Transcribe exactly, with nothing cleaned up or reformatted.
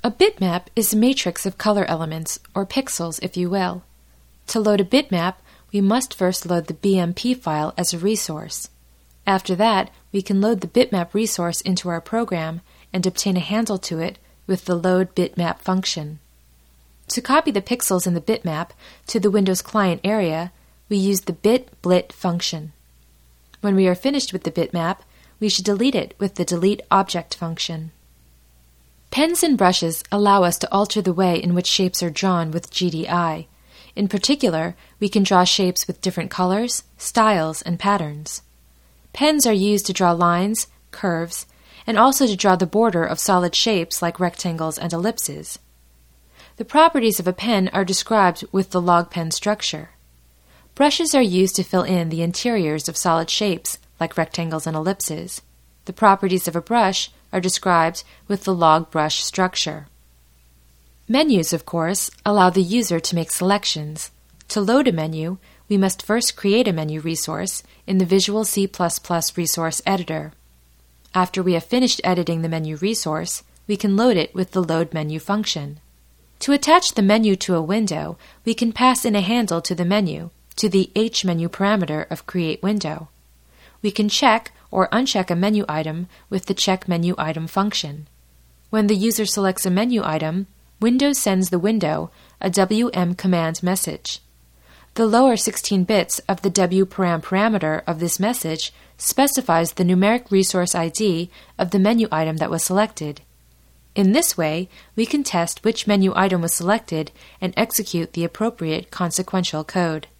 A bitmap is a matrix of color elements, or pixels if you will. To load a bitmap, we must first load the B M P file as a resource. After that, we can load the bitmap resource into our program and obtain a handle to it with the load bitmap function. To copy the pixels in the bitmap to the Windows client area, we use the bitblit function. When we are finished with the bitmap, we should delete it with the delete object function. Pens and brushes allow us to alter the way in which shapes are drawn with G D I. In particular, we can draw shapes with different colors, styles, and patterns. Pens are used to draw lines, curves, and also to draw the border of solid shapes like rectangles and ellipses. The properties of a pen are described with the log pen structure. Brushes are used to fill in the interiors of solid shapes like rectangles and ellipses. The properties of a brush are described with the log brush structure. Menus, of course, allow the user to make selections. To load a menu, we must first create a menu resource in the Visual C plus plus Resource Editor. After we have finished editing the menu resource, we can load it with the load menu function. To attach the menu to a window, we can pass in a handle to the menu, to the HMenu parameter of Create Window. We can check or uncheck a menu item with the Check Menu Item function. When the user selects a menu item, Windows sends the window a W M command message. The lower sixteen bits of the W param parameter of this message specifies the numeric resource I D of the menu item that was selected. In this way, we can test which menu item was selected and execute the appropriate consequential code.